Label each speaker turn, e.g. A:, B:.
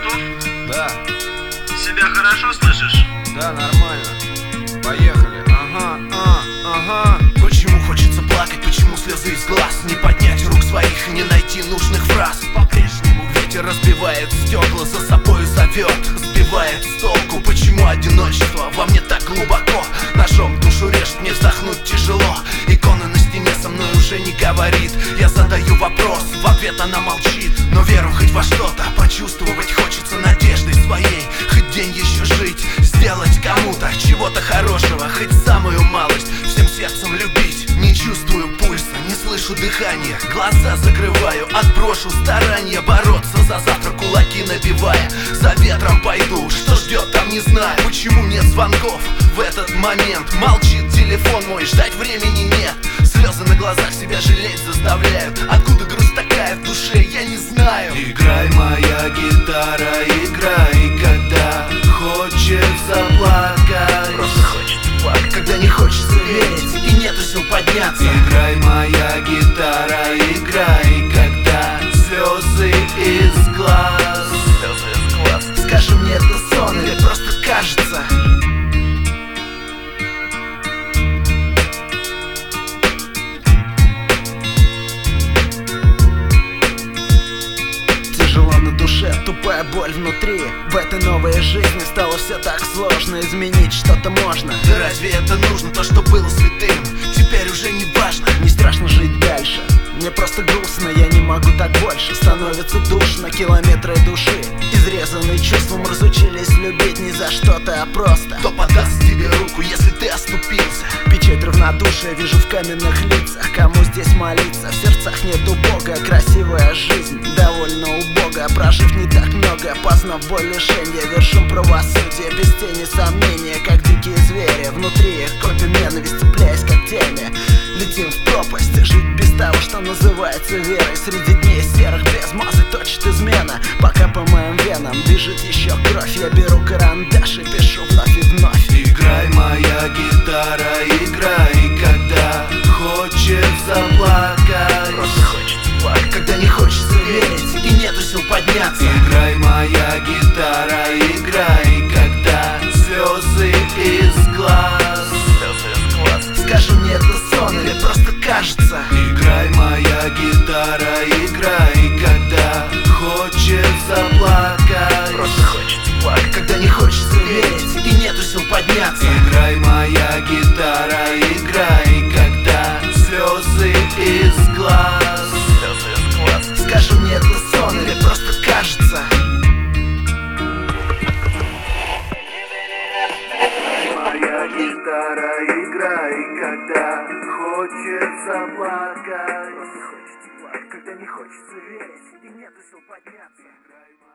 A: Bluetooth?
B: Да,
A: Себя хорошо слышишь?
B: да, нормально. Поехали. Ага.
C: Почему хочется плакать, почему слезы из глаз? Не поднять рук своих и не найти нужных фраз. По-прежнему ветер разбивает стекла, за собой зовет, сбивает с толку. Почему одиночество во мне так глубоко? Ножом душу режет, мне вздохнуть тяжело. Икона на стене со мной уже не говорит. Я задаю вопрос, в ответ она молчит. Но веру хоть во что-то почувствовать хочется надеждой своей. Хоть день еще жить, сделать кому-то чего-то хорошего. Хоть самую малость, всем сердцем любить. Не чувствую пульса, не слышу дыхания. Глаза закрываю, отброшу старания. Бороться за завтра, кулаки набивая. За ветром пойду, что ждет там не знаю. Почему нет звонков в этот момент? Молчит телефон мой, ждать времени нет. Слезы на глазах себя жалеть заставляют. Откуда грусть такая в душе, я не знаю. Играй, моя гитара, играй, когда хочется плакать. Просто хочется плакать, когда не хочется верить и нету сил подняться. Играй, моя гитара, играй, когда слезы из глаз. Слезы из глаз. Скажи мне, это сон или просто кажется? Тупая боль внутри. В этой новой жизни стало все так сложно. Изменить что-то можно. Да разве это нужно? То, что было святым, теперь уже не важно. Не страшно жить дальше, мне просто грустно. Я не могу так больше, становится душно. Километры души, изрезанные чувством, разучились любить не за что-то, а просто. Кто подаст тебе руку, если ты оступился? Печать равнодушия вижу в каменных лицах. Кому здесь молиться? В сердцах нету Бога. Красивая жизнь довольно убогая. Прожив не так много, познав боль лишения, вершим правосудие без тени сомнения. Как дикие звери, внутри их копим ненависть, цепляясь когтями. Летим в пропасть, жить без того, что называется верой. Среди дней серых без мазы точит измена. Пока по моим венам бежит еще кровь, я беру карандаш и пишу вновь и вновь. Играй, моя гитара, играй, когда хочется плакать. Просто хочется плакать, когда не хочется верить и нету сил подняться. Играй, моя гитара, играй, когда слезы из глаз. Слезы из глаз. Скажи мне, это сон или просто кажется? Играй, моя гитара, играй, когда хочется плакать. Просто хочется плакать, когда не хочется верить и нету сил подняться. Играй, моя гитара, играй, когда слезы из глаз. Слезы из глаз. Скажи мне, это сон или просто кажется? Моя гитара, играй, когда хочется плакать. Просто хочется плакать, когда не хочется верить и нету сил подняться.